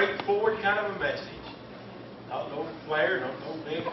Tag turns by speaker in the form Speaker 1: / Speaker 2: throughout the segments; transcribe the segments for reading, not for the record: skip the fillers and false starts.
Speaker 1: straightforward kind of a message. Not no flair, no big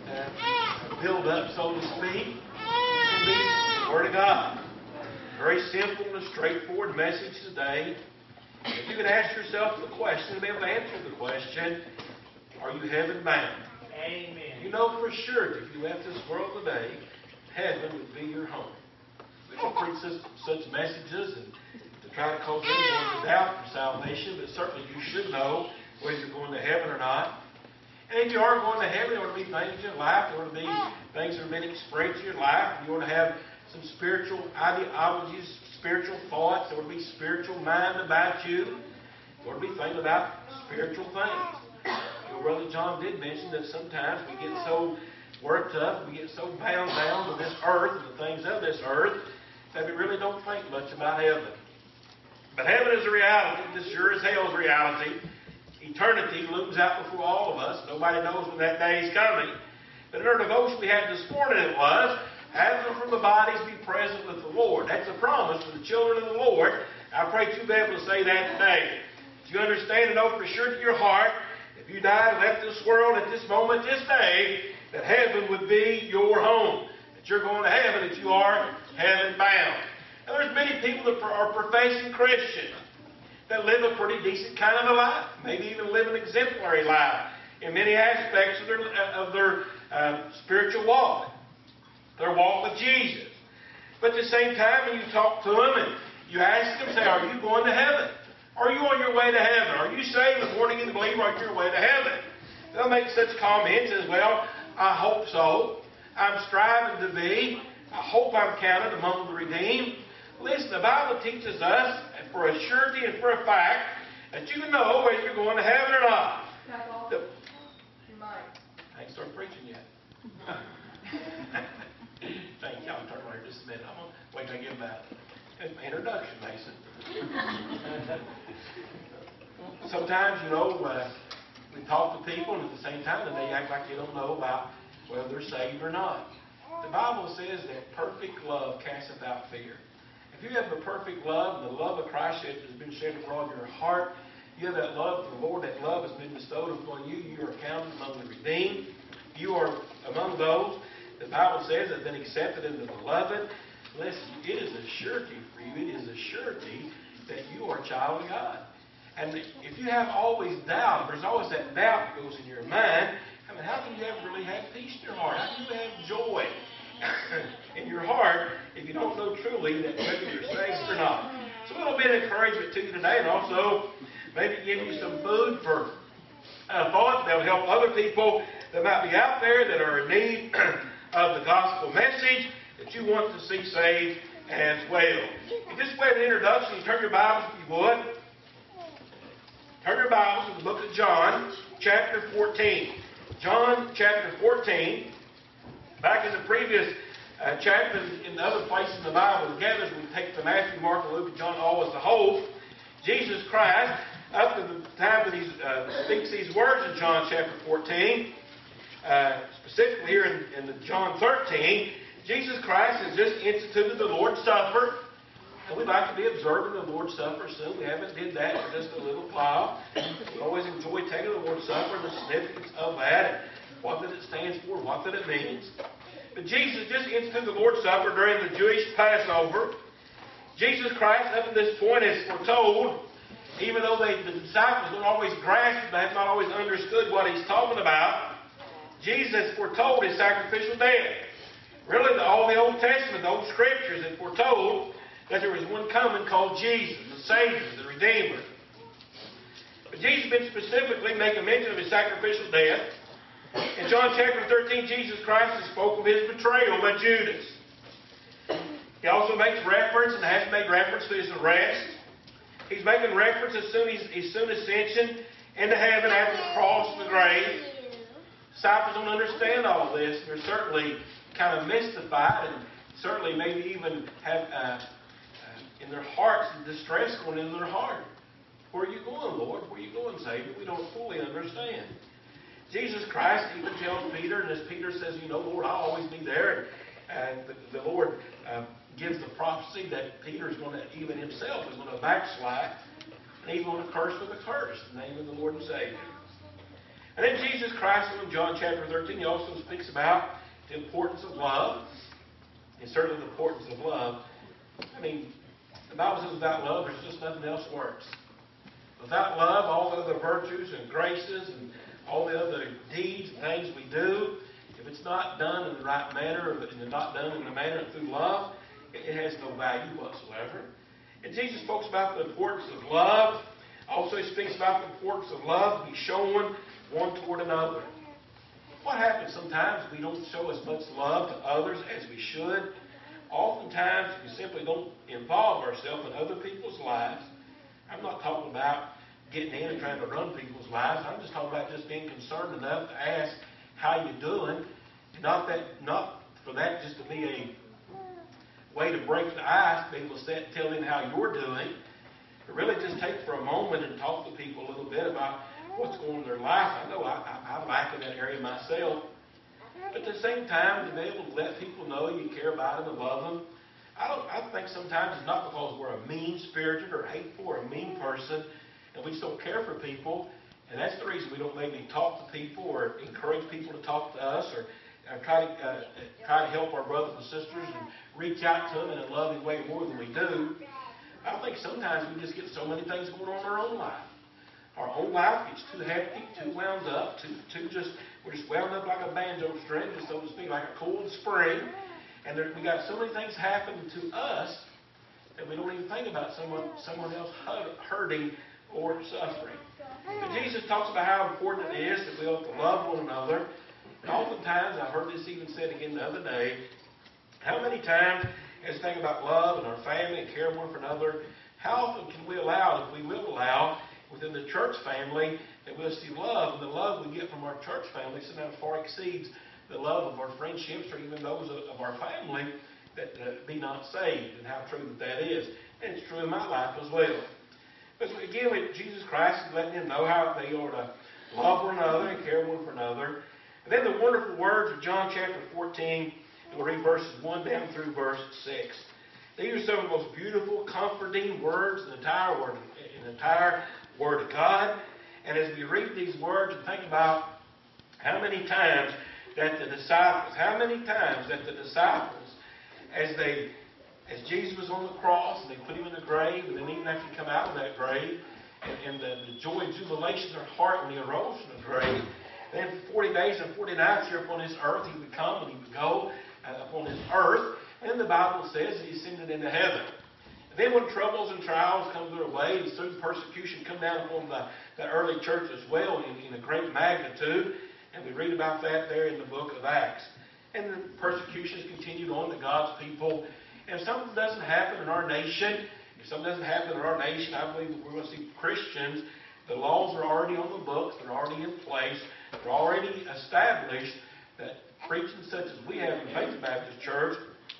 Speaker 1: build up, so to speak. It will be the Word of God. Very simple and straightforward message today. If you could ask yourself the question, be able to answer the question, are you heaven bound?
Speaker 2: Amen.
Speaker 1: You know for sure that if you left this world today, heaven would be your home. We don't preach such messages and to try to cause anyone to doubt your salvation, but certainly you should know whether you're going to heaven or not. And if you are going to heaven, there ought to be things in your life, there ought to be things that have been experienced in your life. You ought to have some spiritual ideologies, spiritual thoughts. There ought to be spiritual mind about you. There ought to be things about spiritual things. You know, Brother John did mention that sometimes we get so worked up, we get so bound down to this earth and the things of this earth that we really don't think much about heaven. But heaven is a reality, just sure as hell is a reality. Eternity looms out before all of us. Nobody knows when that day is coming. But in our devotion we had this morning, it was, absent from the bodies, be present with the Lord. That's a promise for the children of the Lord. I pray that you'll be able to say that today. If you understand and know for sure to your heart, if you died and left this world at this moment, this day, that heaven would be your home. That you're going to heaven, that you are heaven bound. And there's many people that are professing Christians that live a pretty decent kind of a life. Maybe even live an exemplary life in many aspects of their spiritual walk. Their walk with Jesus. But at the same time, when you talk to them and you ask them, say, are you going to heaven? Are you on your way to heaven? Are you saved and born again believer on your way to heaven? They'll make such comments as, well, I hope so. I'm striving to be. I hope I'm counted among the redeemed. Listen, the Bible teaches us for a surety and for a fact that you can know whether you're going to heaven or not.
Speaker 3: You might.
Speaker 1: I ain't started preaching yet. Thank you. I'll turn around here just a minute. I'm going to wait till I get about introduction, Mason. Sometimes, you know, we talk to people and at the same time they act like they don't know about whether they're saved or not. The Bible says that perfect love casteth out fear. If you have the perfect love, the love of Christ that has been shed abroad in your heart, you have that love for the Lord, that love has been bestowed upon you, you are counted among the redeemed. You are among those, the Bible says, that have been accepted in the beloved. Listen, it is a surety for you, it is a surety that you are a child of God. And if you have always doubt, there's always that doubt that goes in your mind, I mean, how can you ever really have peace in your heart? How can you have joy in your heart if you don't know truly that whether you're saved or not? So a little bit of encouragement to you today, and also maybe give you some food for thought that will help other people that might be out there that are in need of the gospel message that you want to see saved as well. And just by the introduction, you turn your Bibles, if you would. Turn your Bibles to the book of John, chapter 14. John, chapter 14. Back in the previous chapters, in the other places in the Bible together, as we take the Matthew, Mark, Luke, and John all as a whole, Jesus Christ, up to the time that he speaks these words in John chapter 14, specifically here in the John 13, Jesus Christ has just instituted the Lord's Supper. And we'd like to be observing the Lord's Supper soon. We haven't did that for just a little while. We always enjoy taking the Lord's Supper and the significance of that. What that it stands for, what that it means. But Jesus just instituted the Lord's Supper during the Jewish Passover. Jesus Christ, up to this point, is foretold, even though the disciples don't always grasp, they have not always understood what he's talking about. Jesus foretold his sacrificial death. Really, all the Old Testament, the Old Scriptures, had foretold that there was one coming called Jesus, the Savior, the Redeemer. But Jesus been specifically making mention of his sacrificial death. In John chapter 13, Jesus Christ spoke of his betrayal by Judas. He also makes reference, and has made reference to his arrest. He's making reference as soon as his soon ascension into heaven after the cross and the grave. Disciples don't understand all this. They're certainly kind of mystified, and certainly maybe even have in their hearts distress going in their heart. Where are you going, Lord? Where are you going, Savior? We don't fully understand. Jesus Christ even tells Peter, and as Peter says, you know, Lord, I'll always be there. And the Lord gives the prophecy that Peter's going to, even himself, is going to backslide. and even on a curse with a curse, in the name of the Lord and Savior. And then Jesus Christ, in John chapter 13, he also speaks about the importance of love, and certainly the importance of love. I mean, the Bible says without love, there's just nothing else works. Without love, all the other virtues and graces and all the other deeds and things we do, if it's not done in the right manner, or if it's not done in the manner through love, it has no value whatsoever. And Jesus speaks about the importance of love. Also, he speaks about the importance of love to be shown one toward another. What happens sometimes we don't show as much love to others as we should. Oftentimes we simply don't involve ourselves in other people's lives. I'm not talking about getting in and trying to run people's lives. I'm just talking about just being concerned enough to ask how you're doing. Not for that just to be a way to break the ice, to be able to tell them how you're doing. But really just take for a moment and talk to people a little bit about what's going on in their life. I know I lack in that area myself. But at the same time, to be able to let people know you care about them and love them. I think sometimes it's not because we're a mean-spirited or hateful or a mean person, and we just don't care for people. And that's the reason we don't maybe talk to people or encourage people to talk to us or try to help our brothers and sisters and reach out to them in a loving way more than we do. I think sometimes we just get so many things going on in our own life. Our own life gets too hectic, too wound up, we're just wound up like a banjo string, just so to speak, like a cold spring. And we got so many things happening to us that we don't even think about someone else hurting or suffering. But Jesus talks about how important it is that we ought to love one another. And oftentimes, I heard this even said again the other day, how many times, as we think about love and our family and care one for another, how often can we allow, if we will allow, within the church family, that we'll see love, and the love we get from our church family sometimes far exceeds the love of our friendships or even those of our family that be not saved, and how true that is. And it's true in my life as well. But again, Jesus Christ is letting them know how they ought to love one another and care one for another. And then the wonderful words of John chapter 14, we'll read verses 1 down through verse 6. These are some of the most beautiful, comforting words in the entire Word of God. And as we read these words and think about how many times that the disciples, as Jesus was on the cross and they put him in the grave, and then even after he come out of that grave, and the joy and jubilation in their heart when he arose from the grave, then for 40 days and 40 nights here upon this earth, he would come and he would go upon this earth. And the Bible says that he ascended into heaven. And then when troubles and trials come their way, and soon persecution come down upon the early church as well in a great magnitude, and we read about that there in the book of Acts. And the persecutions continued on to God's people. And if something doesn't happen in our nation, I believe that we're going to see Christians, the laws are already on the books, they're already in place, they're already established that preaching such as we have in Faith Baptist Church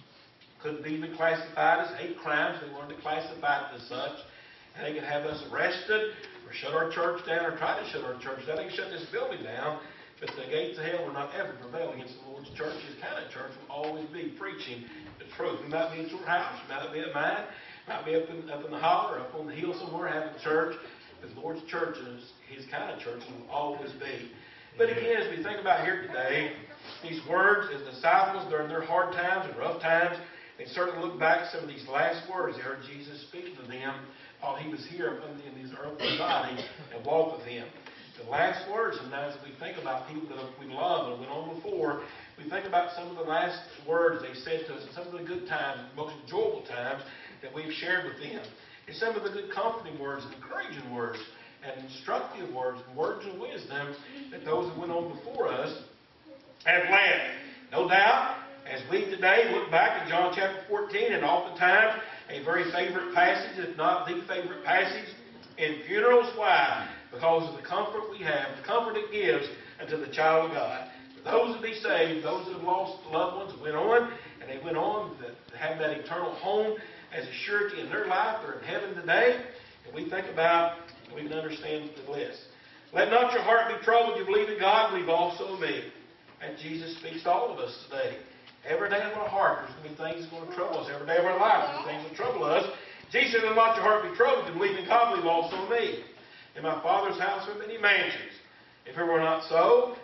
Speaker 1: could be even classified as hate crimes. They wanted to classify it as such. And they could have us arrested or shut our church down or try to shut our church down. They can shut this building down. But the gates of hell will not ever prevail against the Lord's church. His kind of church will always be preaching the truth. We might be in your house. You might be at mine. Might be up in the holler, up on the hill somewhere having church. But the Lord's church is his kind of church will always be. But again, as we think about here today, these words as disciples during their hard times and rough times, they certainly look back at some of these last words they heard Jesus speak to them while he was here in his earthly body and walked with him. The last words, sometimes we think about people that we love and went on before, we think about some of the last words they said to us, some of the good times, the most enjoyable times that we've shared with them. And some of the good comforting words and encouraging words and instructive words and words of wisdom that those that went on before us have left. No doubt, as we today look back at John chapter 14, and oftentimes a very favorite passage, if not the favorite passage, in funerals. Why? Because of the comfort we have, the comfort it gives unto the child of God. For those that be saved, those that have lost loved ones, went on, and they went on to have that eternal home as a surety in their life. They're in heaven today. And we think about, and we can understand the list. Let not your heart be troubled. You believe in God, believe also in me. And Jesus speaks to all of us today. Every day of our heart, there's going to be things that are going to trouble us. Every day of our life, there's things that trouble us. Jesus said, let not your heart be troubled, and believe in God, believe also in me. In my Father's house are many mansions. If it were not so,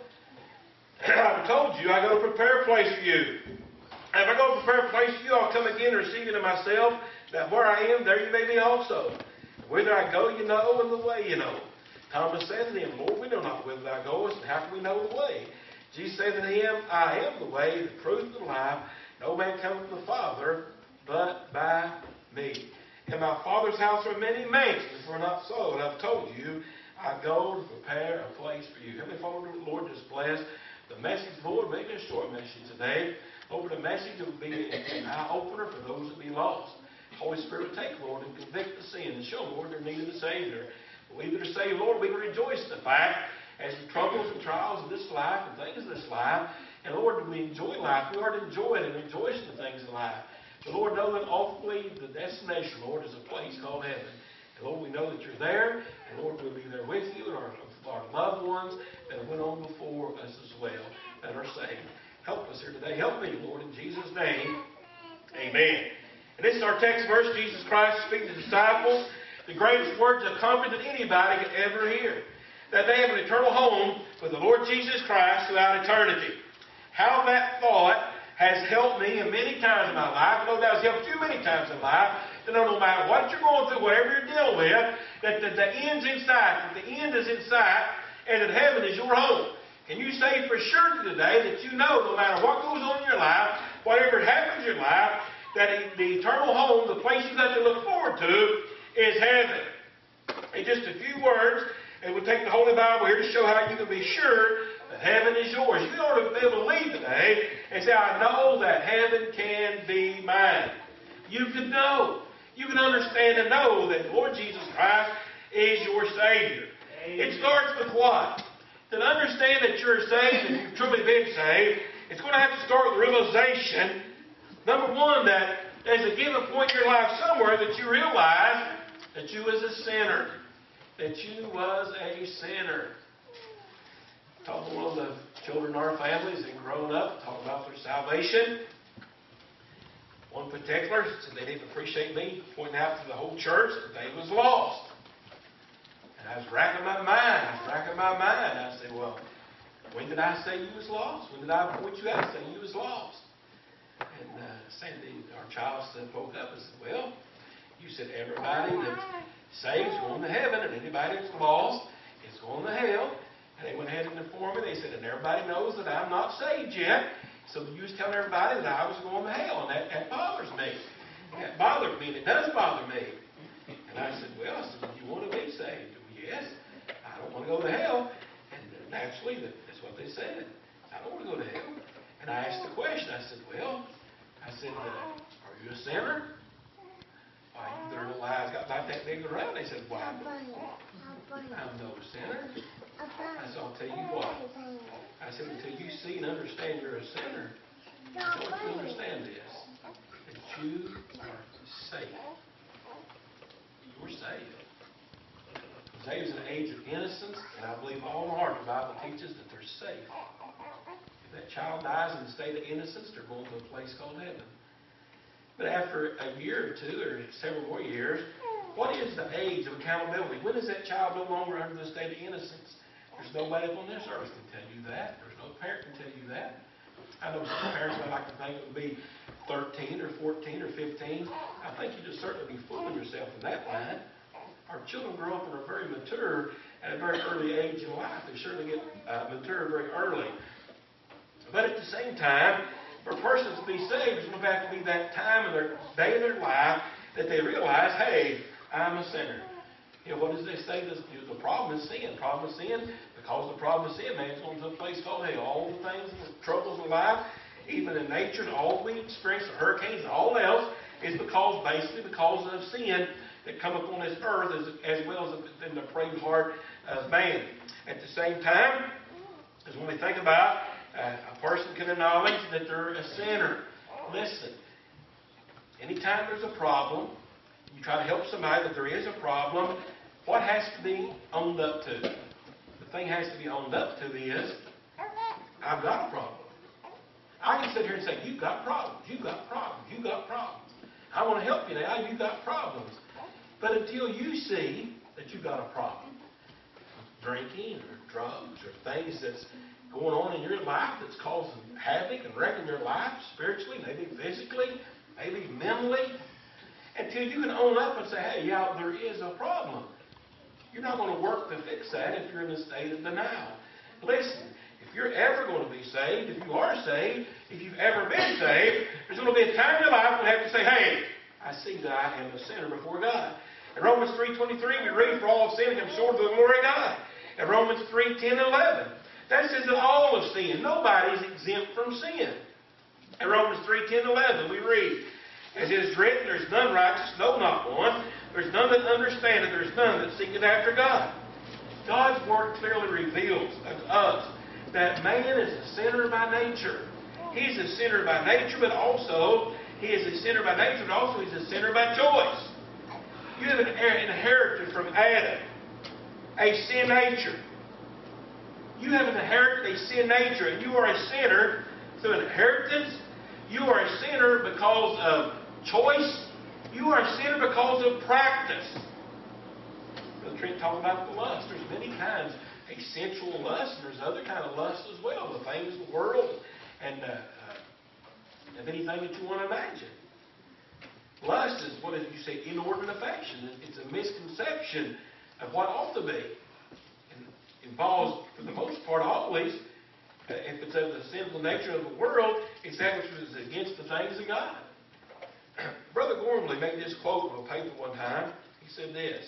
Speaker 1: I've told you, I go to prepare a place for you. And if I go to prepare a place for you, I'll come again and receive you to myself, that where I am, there you may be also. Whither I go, you know, and the way you know. Thomas said to him, Lord, we know not whither thou goest, and how can we know the way? Jesus said to him, I am the way, the truth, and the life. No man cometh to the Father but by me. In my Father's house are many mansions. If it were not so, and I've told you, I go to prepare a place for you. Heavenly Father, Lord, just bless the message, Lord. Maybe a short message today. Lord, the message will be an eye-opener for those that be lost. Holy Spirit, take, Lord, and convict the sin and show, Lord, their need of a Savior. We that are saved, Lord, we can rejoice in the fact as the troubles and trials of this life and things of this life. And Lord, we enjoy life. We are to enjoy it and rejoice in the things of life. But Lord, know that ultimately the destination, Lord, is a place called heaven. And Lord, we know that you're there. And Lord, we'll be there with you and our loved ones that went on before us as well that are saved. Help us here today. Help me, Lord, in Jesus' name. Amen. And this is our text verse. Jesus Christ speaking to the disciples. The greatest words of comfort that anybody could ever hear. That they have an eternal home with the Lord Jesus Christ throughout eternity. How that thought has helped me many times in my life. No doubt it's helped you many times in life. To know no matter what you're going through, whatever you're dealing with, that the end's in sight. That the end is in sight, and that heaven is your home. Can you say for sure today that you know no matter what goes on in your life, whatever happens in your life, that the eternal home, the place you got to look forward to, is heaven. In just a few words, and we'll take the Holy Bible here to show how you can be sure that heaven is yours. You ought to be able to leave today and say, I know that heaven can be mine. You can know. You can understand and know that the Lord Jesus Christ is your Savior. Amen. It starts with what? To understand that you're saved, and you've truly been saved, it's going to have to start with the realization, number one, that there's a given point in your life somewhere that you realize that you was a sinner. That you was a sinner. I talked to one of the children in our families that grown up, talking about their salvation. One particular said they didn't appreciate me pointing out to the whole church that they was lost. And I was racking my mind. I said, well, when did I say you was lost? When did I point you out and say you was lost? And Sandy, our child, spoke up and said, well, you said everybody that's saved is going to heaven, and anybody that's lost is going to hell. And they went ahead and informed me. They said, and everybody knows that I'm not saved yet. So you was telling everybody that I was going to hell, and that bothers me. That bothered me, and it does bother me. And I said, well, you want to be saved? Yes. I don't want to go to hell. And naturally, that's what they said. I don't want to go to hell. And I asked the question. I said, well, are you a sinner? Why, their little eyes got like that big around. They said, why? I'm no sinner. I said, I'll tell you what. I said, until you see and understand you're a sinner, don't you understand this? That you are saved. You're saved. Saved is an age of innocence, and I believe all in my heart the Bible teaches that they're safe. If that child dies in the state of innocence, they're going to a place called heaven. But after a year or two, or several more years, what is the age of accountability? When is that child no longer under the state of innocence? There's nobody on this earth can tell you that. There's no parent can tell you that. I know some parents might like to think it would be 13 or 14 or 15. I think you just certainly be fooling yourself in that line. Our children grow up and are very mature at a very early age in life. They certainly get mature very early. But at the same time, for a person to be saved, there's going to have to be that time in their day of their life that they realize, hey, I'm a sinner. You know, what does they say? The problem is sin. The problem is sin. Because the problem is sin, man's going to a place called hell. All the things, the troubles in life, even in nature, and all we experience, the hurricanes and all else, is basically because of sin that come upon this earth as well as in the depraved heart of man. At the same time, as when we think about a person can acknowledge that they're a sinner. Listen, anytime there's a problem, you try to help somebody that there is a problem, what has to be owned up to? The thing has to be owned up to is, I've got a problem. I can sit here and say, you've got problems, you've got problems, you've got problems. I want to help you now. You've got problems. But until you see that you've got a problem, drinking or drugs or things that's going on in your life that's causing havoc and wrecking your life spiritually, maybe physically, maybe mentally, until you can own up and say, hey, yeah, there is a problem. You're not going to work to fix that if you're in a state of denial. Listen, if you're ever going to be saved, if you are saved, if you've ever been saved, there's going to be a time in your life when you have to say, hey, I see that I am a sinner before God. In Romans 3:23, we read, for all have sinned and come short of the glory of God. In Romans 3:10 and 11, that says that all have sinned. Nobody's exempt from sin. In Romans 3:10 and 11, we read, as it is written, there is none righteous, no, not one. There's none that understandeth, there is none that seeketh after God. God's Word clearly reveals unto us that man is a sinner by nature. He's a sinner by nature, but also he is a sinner by nature, but also he's a sinner by choice. You have inherited from Adam a sin nature. You have inherited a sin nature, and you are a sinner through inheritance. You are a sinner because of choice. You are a sinner because of practice. Brother Trent talked about the lust. There's many kinds. A sensual lust, and there's other kind of lust as well. The things of the world and anything that you want to imagine. Lust is what, as you say, inordinate affection. It's a misconception of what ought to be. And involves, for the most part, always, if it's of the sinful nature of the world, it's that which is against the things of God. Brother Gormley made this quote on a paper one time. He said this,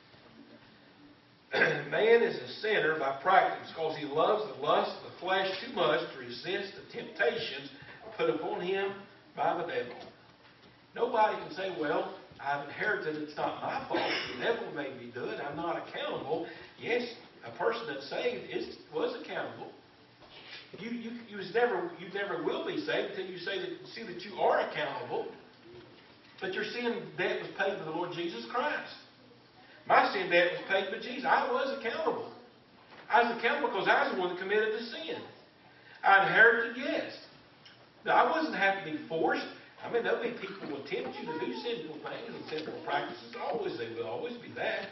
Speaker 1: man is a sinner by practice because he loves the lust of the flesh too much to resist the temptations put upon him by the devil. Nobody can say, well, I've inherited it. It's not my fault. The devil made me do it. I'm not accountable. Yes, a person that's saved was accountable. You never will be saved until you see that you are accountable. But your sin debt was paid by the Lord Jesus Christ. My sin debt was paid by Jesus. I was accountable. I was accountable because I was the one that committed the sin. I inherited, yes. Now, I wasn't having to be forced. I mean, there'll be people who will tempt you to do sinful things and sinful practices. They will always be that.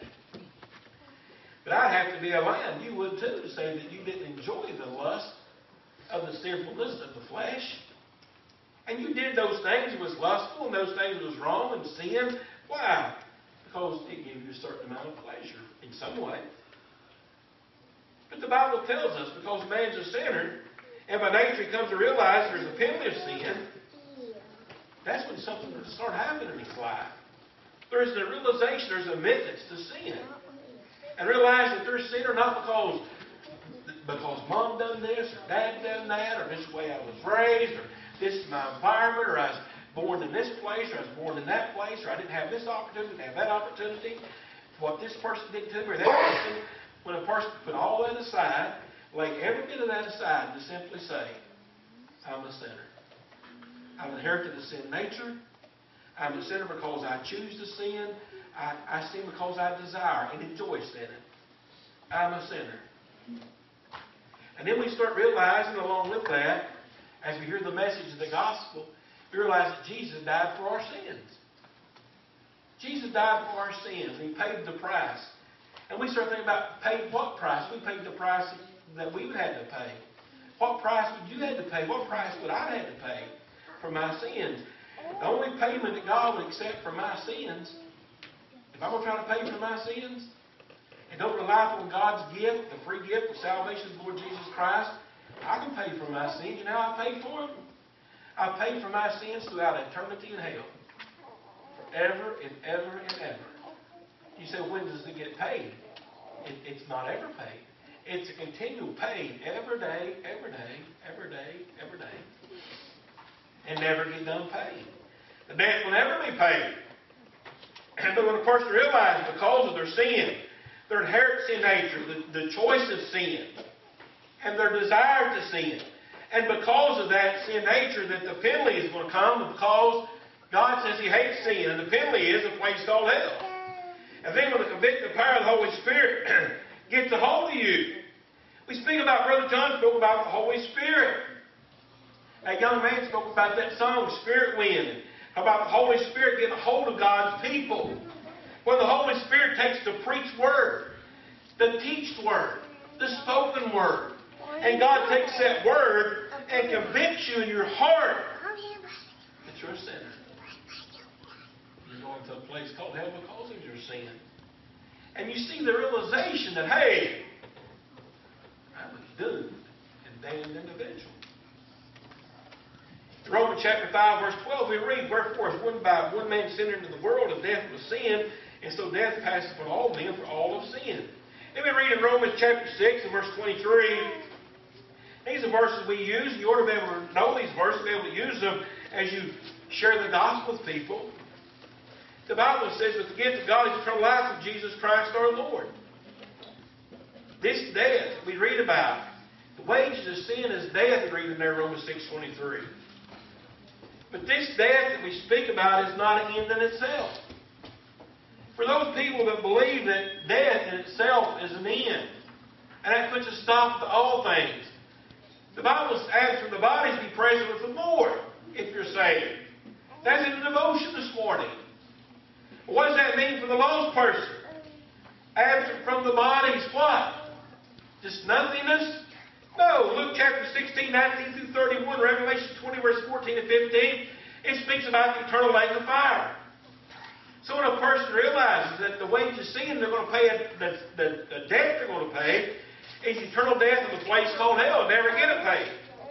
Speaker 1: But I'd have to be a lion. You would too, to say that you didn't enjoy the lust of the sinfulness of the flesh. And you did those things. It was lustful, and those things was wrong and sin. Why? Because it gave you a certain amount of pleasure in some way. But the Bible tells us because man's a sinner, and by nature he comes to realize there's a penalty of sin, that's when something will start happening in his life. There's a realization, there's a admittance to sin. And realize that there's sinner not because mom done this, or dad done that, or this is the way I was raised, or this is my environment, or I was born in this place, or I was born in that place, or I didn't have this opportunity, didn't have that opportunity, what this person did to me, or that person. When a person put all that aside, lay every bit of that aside to simply say, I'm a sinner. I've inherited a sin nature. I'm a sinner because I choose to sin. I sin because I desire and enjoy sinning. I'm a sinner. And then we start realizing along with that, as we hear the message of the gospel, we realize that Jesus died for our sins. Jesus died for our sins. He paid the price. And we start thinking about paid what price? We paid the price that we would have to pay. What price would you have to pay? What price would I have to pay for my sins? The only payment that God would accept for my sins, if I'm going to try to pay for my sins, and don't rely upon God's gift, the free gift of salvation of the Lord Jesus Christ, I can pay for my sins. You know how I pay for them? I pay for my sins throughout eternity in hell. Forever and ever and ever. You say, when does it get paid? It's not ever paid. It's a continual paid every day, every day, every day, every day. And never get done paying. The debt will never be paid. But when a person realizes because of their sin, their inherent sin nature, the choice of sin, and their desire to sin, and because of that sin nature that the penalty is going to come, because God says He hates sin, and the penalty is a place called hell. And then when the convicting power of the Holy Spirit gets a hold of you, we speak about, Brother John spoke about the Holy Spirit. That young man spoke about that song, Spirit Wind. about the Holy Spirit getting a hold of God's people. When the Holy Spirit takes the preached word, the teached word, the spoken word, and God takes that word and convicts you in your heart that you're a sinner. You're going to a place called hell because of your sin. And you see the realization that, hey, I'm a doomed and damned individual. In Romans chapter 5, verse 12, we read, "Wherefore, as one man sinned into the world, and death was sin, and so death passed upon all men, for all have sinned." Then we read in Romans chapter 6 and verse 23, these are verses we use. You ought to be able to know these verses, be able to use them as you share the gospel with people. The Bible says, "But the gift of God is eternal life through Jesus Christ our Lord." This death that we read about, the wages of sin is death, we read in there, Romans 6:23. But this death that we speak about is not an end in itself. For those people that believe that death in itself is an end, and that puts a stop to all things, the Bible asks for the body to be present with the Lord if you're saved. That's in the devotion this morning. What does that mean for the lost person? Absent from the body is what? Just nothingness? No. Luke chapter 16, 19 through 31, Revelation 20, verse 14 and 15, it speaks about the eternal lake of fire. So when a person realizes that the wage of sin they're going to pay, the debt they're going to pay, is eternal death in a place called hell, never get it paid.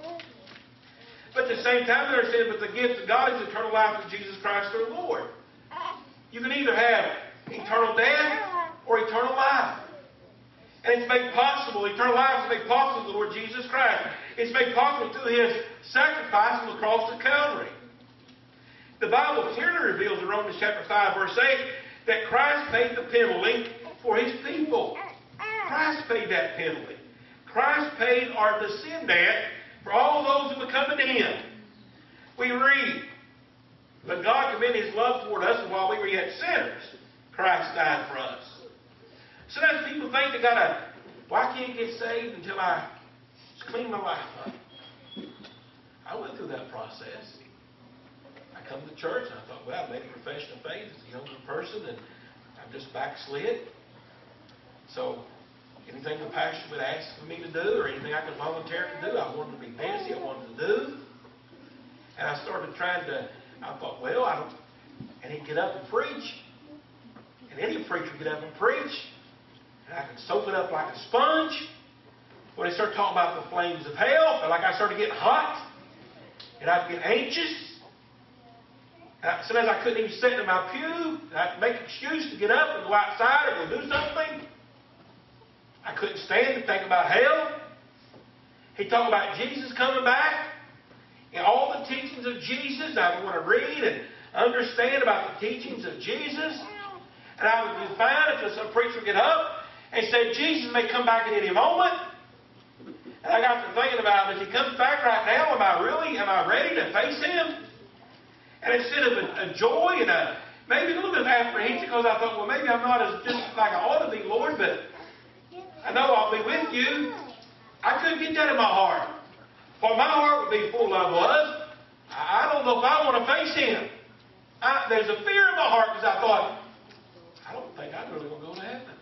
Speaker 1: But at the same time, they're saying, but the gift of God is eternal life through Jesus Christ our Lord. You can either have eternal death or eternal life. And it's made possible, eternal life is made possible through the Lord Jesus Christ. It's made possible through His sacrifice on the cross of Calvary. The Bible clearly reveals in Romans chapter 5, verse 8, that Christ paid the penalty for His people. Christ paid that penalty. Christ paid the sin debt for all those who would come to Him. We read, "But God commended His love toward us, and while we were yet sinners, Christ died for us." Sometimes people think they I can't get saved until I clean my life up. I went through that process. I come to church and I thought, well, I made a profession of faith as a younger person and I've just backslid. So anything the pastor would ask for me to do or anything I could volunteer to do, I wanted to be busy, I wanted to do. And I started I thought, well, and he'd get up and preach. And any preacher would get up and preach. And I could soak it up like a sponge. When they started talking about the flames of hell, I felt like I started getting hot. And I'd get anxious. Sometimes I couldn't even sit in my pew. I'd make an excuse to get up and go outside or go do something. I couldn't stand to think about hell. He talked about Jesus coming back. And all the teachings of Jesus, I would want to read and understand about the teachings of Jesus. And I would be fine until some preacher would get up and say, Jesus may come back at any moment. And I got to thinking about, if He comes back right now, am I ready to face Him? And instead of a joy and maybe a little bit of apprehension, because I thought, well, maybe I'm not as just like I ought to be, Lord, but I know I'll be with You. I couldn't get that in my heart. What my heart would be full of was, I don't know if I want to face Him. There's a fear in my heart because I thought, I don't think I'm really going to go to heaven.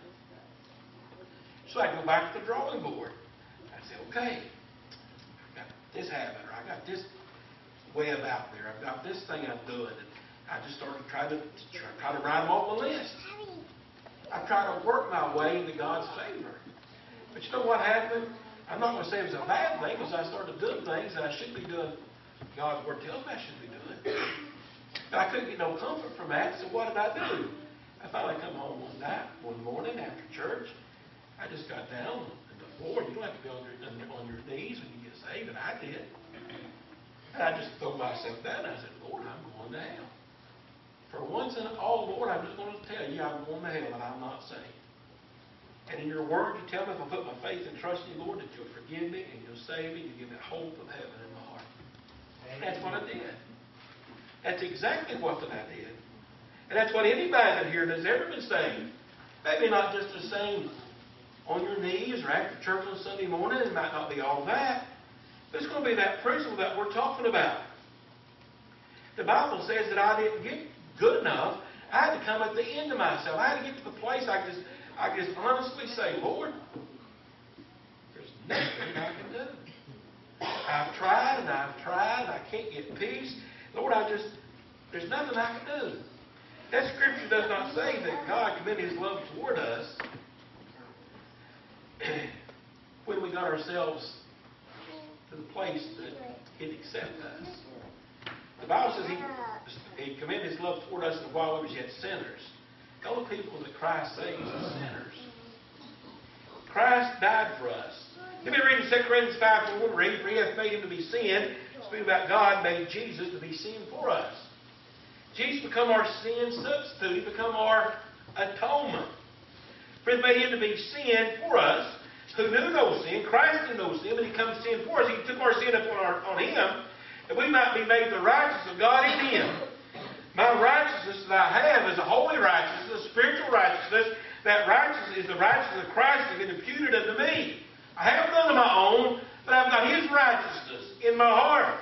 Speaker 1: So I go back to the drawing board. I said, okay, I've got this habit, or I got this web out there. I've got this thing I'm doing. And I just started trying to write them off my list. I tried to work my way into God's favor. But you know what happened? I'm not going to say it was a bad thing, because I started doing things that I should be doing. God's Word tells me I should be doing. But I couldn't get no comfort from that, so what did I do? I finally come home one morning after church. I just got down on the floor. You don't have to be on your knees when you get saved, and I did. And I just threw myself down. I said, Lord, I'm going to hell. For once and all, Lord, I'm just going to tell You I'm going to hell and I'm not saved. And in Your Word, You tell me if I put my faith and trust in You, Lord, that You'll forgive me and You'll save me. You give me hope of heaven in my heart. And that's what I did. That's exactly what I did. And that's what anybody in here that's ever been saved. Maybe not just the same on your knees or after church on Sunday morning. It might not be all that. But it's going to be that principle that we're talking about. The Bible says that I didn't get good enough. I had to come at the end of myself. I had to get to the place I just honestly say, Lord, there's nothing I can do. I've tried and I've tried and I can't get peace. Lord, there's nothing I can do. That Scripture does not say that God commended His love toward us when we got ourselves to the place that He'd accept us. The Bible says He commended His love toward us while we were yet sinners. The only people that Christ saves are sinners. Christ died for us. Let me read in 2 Corinthians 5:1. Read, for He hath made Him to be sin. Speaking about God, made Jesus to be sin for us. Jesus become our sin substitute. He become our atonement. For He made Him to be sin for us, who knew no sin. Christ knew no sin, but He became sin for us. He took our sin on Him, that we might be made the righteousness of God in Him. My righteousness that I have is a holy righteousness, a spiritual righteousness. That righteousness is the righteousness of Christ that has been imputed unto me. I have none of my own, but I've got His righteousness in my heart.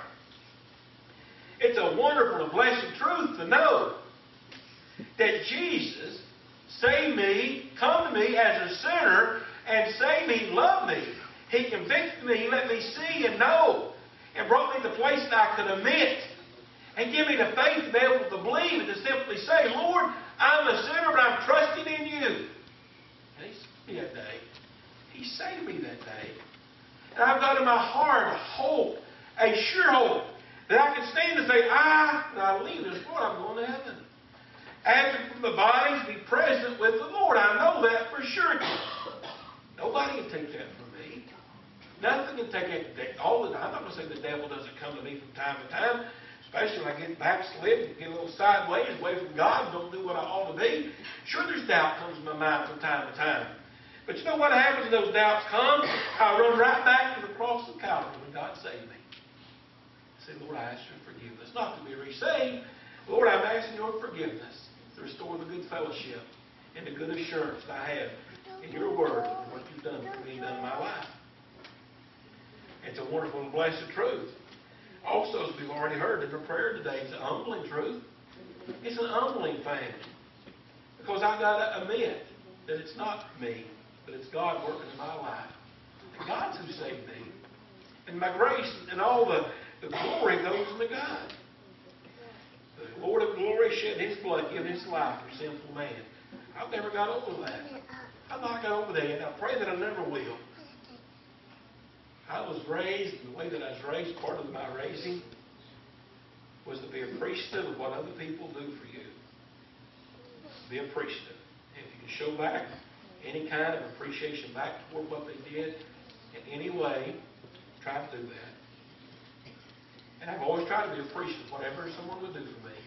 Speaker 1: It's a wonderful and blessed truth to know that Jesus saved me, come to me as a sinner, and saved me, loved me. He convicted me, He let me see and know, and brought me to the place that I could admit, and give me the faith to be able to believe and to simply say, Lord, I'm a sinner, but I'm trusting in You. And He saved me that day. He saved me that day. And I've got in my heart a hope, a sure hope, that I can stand and say, I leave this world, I'm going to heaven. Absent from the body, be present with the Lord. I know that for sure. Nobody can take that from me. Nothing can take that. I'm not going to say the devil doesn't come to me from time to time, especially when I get backslid and get a little sideways, away from God, don't do what I ought to be. Sure, there's doubt comes in my mind from time to time. But you know what happens when those doubts come? I run right back to the cross of Calvary when God saved me. I say, Lord, I ask Your forgiveness. Not to be resaved. Lord, I'm asking Your forgiveness to restore the good fellowship and the good assurance that I have in Your Word and what You've done for me, done in my life. It's a wonderful and blessed truth. Also, as we've already heard in the prayer today, it's an humbling truth. It's an humbling thing. Because I've got to admit that it's not me, but it's God working in my life. And God's who saved me. And my grace and all the glory goes to God. The Lord of glory shed His blood, giving His life for sinful man. I've never got over that. I've not got over that, and I pray that I never will. I was raised, the way that I was raised, part of my raising was to be appreciative of what other people do for you. Be appreciative. If you can show back any kind of appreciation back toward what they did in any way, try to do that. And I've always tried to be appreciative of whatever someone would do for me.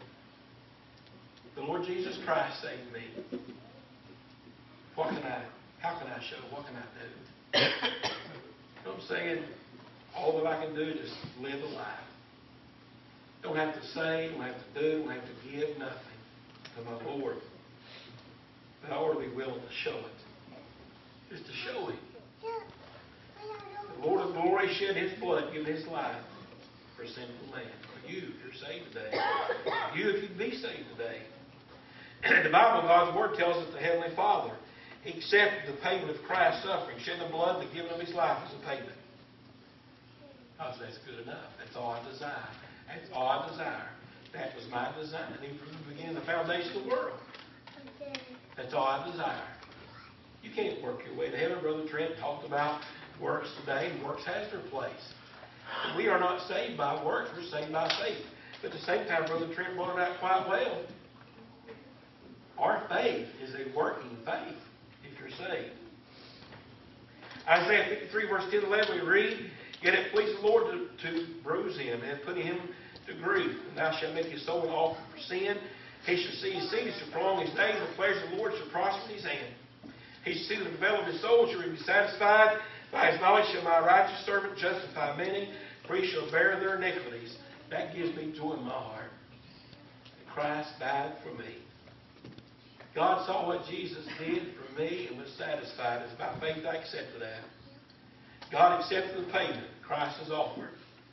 Speaker 1: The Lord Jesus Christ saved me. How can I show? What can I do? You know what I'm saying? All that I can do is just live a life. Don't have to say, don't have to do, don't have to give nothing to my Lord. But I ought to be willing to show it. Just to show Him. The Lord of glory shed His blood, giving His life for a sinful man. For you, if you're saved today. For you, if you'd be saved today. The Bible, God's Word tells us the Heavenly Father, He accepted the payment of Christ's suffering, shedding the blood, the giving of His life as a payment. I said, that's good enough. That's all I desire. That's all I desire. That was my design, even from the beginning of the foundation of the world. That's all I desire. You can't work your way to heaven. Brother Trent talked about works today, and works has their place. We are not saved by works. We're saved by faith. But at the same time, Brother Trent brought it out quite well. Our faith is a working faith if you're saved. Isaiah 53, verse 10 and 11, we read, Yet it pleased the Lord to bruise him and put him to grief. And thou shalt make his soul an offering for sin. He shall see his seed, he shall prolong his days, the pleasure of the Lord shall prosper in his hand. He shall see the development of his soul, shall be satisfied. By his knowledge shall my righteous servant justify many, for he shall bear their iniquities. That gives me joy in my heart. That Christ died for me. God saw what Jesus did for me and was satisfied. It's by faith I accepted that. God accepted the payment Christ has offered.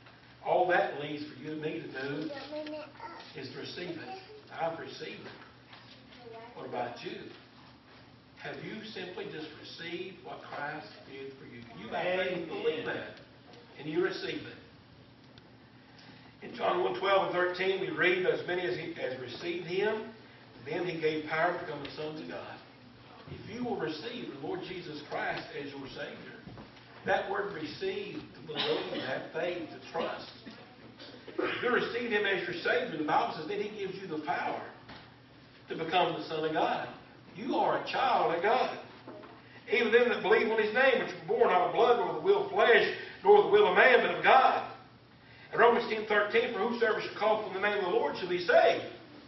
Speaker 1: All that leaves for you and me to do is to receive it. I've received it. What about you? Have you simply just received what Christ did for you? You by faith believe that, and you receive it. In John 1:12 and 13, we read, as many as received him, then he gave power to become the sons of God. If you will receive the Lord Jesus Christ as your Savior, that word receive, to believe, to have faith, to trust. If you receive him as your Savior, the Bible says then he gives you the power to become the Son of God. You are a child of God. Even them that believe on his name, which were born not of blood, nor the will of flesh, nor the will of man, but of God. In Romans 10:13, for whosoever shall call upon the name of the Lord shall be saved.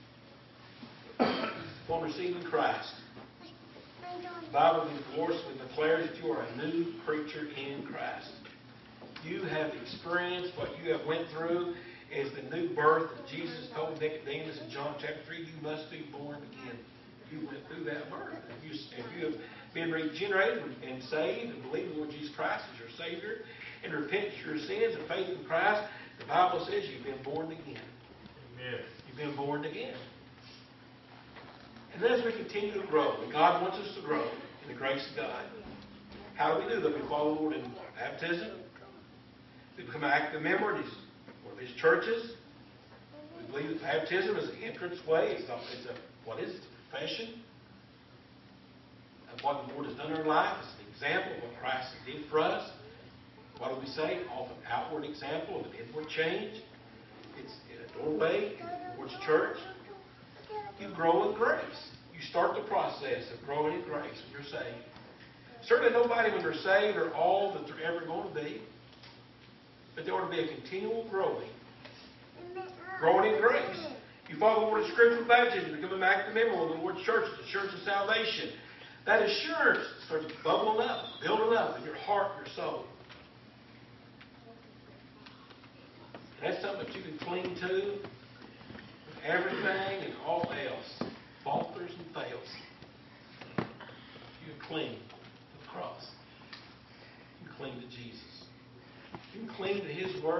Speaker 1: Upon receiving Christ. The Bible declares that you are a new creature in Christ. You have experienced what you have went through is the new birth that Jesus told Nicodemus in John chapter 3, you must be born again. You went through that birth. If you have been regenerated and saved and believe in the Lord Jesus Christ as your Savior and repent of your sins and faith in Christ, the Bible says you've been born again. Amen. You've been born again. And then as we continue to grow, and God wants us to grow in the grace of God, how do we do that? We follow the Lord in baptism. We become an active member in one of His churches. We believe that baptism is an entrance way. It's a profession of what the Lord has done in our life. It's an example of what Christ did for us. What do we say? Often outward example of an inward change. It's a doorway towards church. You grow in grace. You start the process of growing in grace when you're saved. Certainly nobody when they're saved are all that they're ever going to be. But there ought to be a continual growing. Growing in grace. You follow the Lord in Scripture baptism, become an active member of the Lord's church, the church of salvation. That assurance starts bubbling up, building up in your heart, your soul. And that's something that you can cling to. Everything and all else falters and fails. You can cling to the cross. You can cling to Jesus. You can cling to His Word.